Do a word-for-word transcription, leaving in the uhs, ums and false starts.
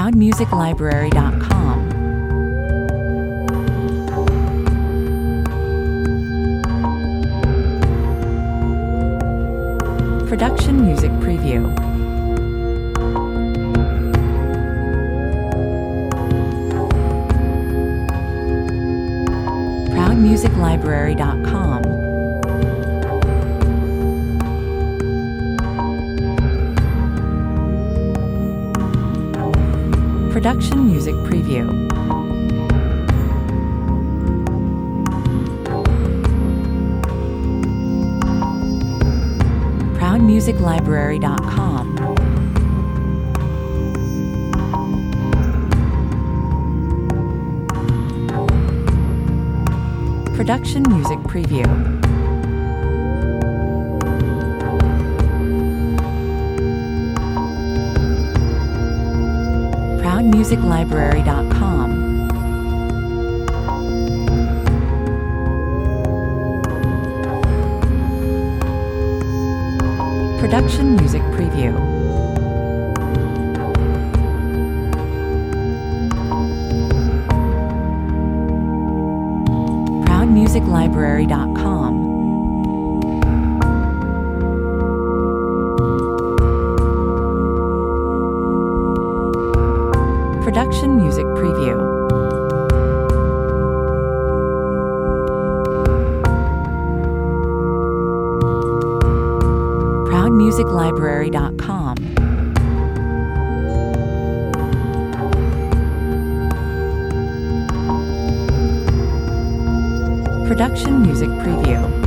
proud music library dot com. Production Music Preview. proud music library dot com. Production Music Preview. proud music library dot com. Production Music Preview. proud music library dot com. Production Music Preview. proud music library dot com. Production Music Preview. proud music library dot com. Production Music Preview.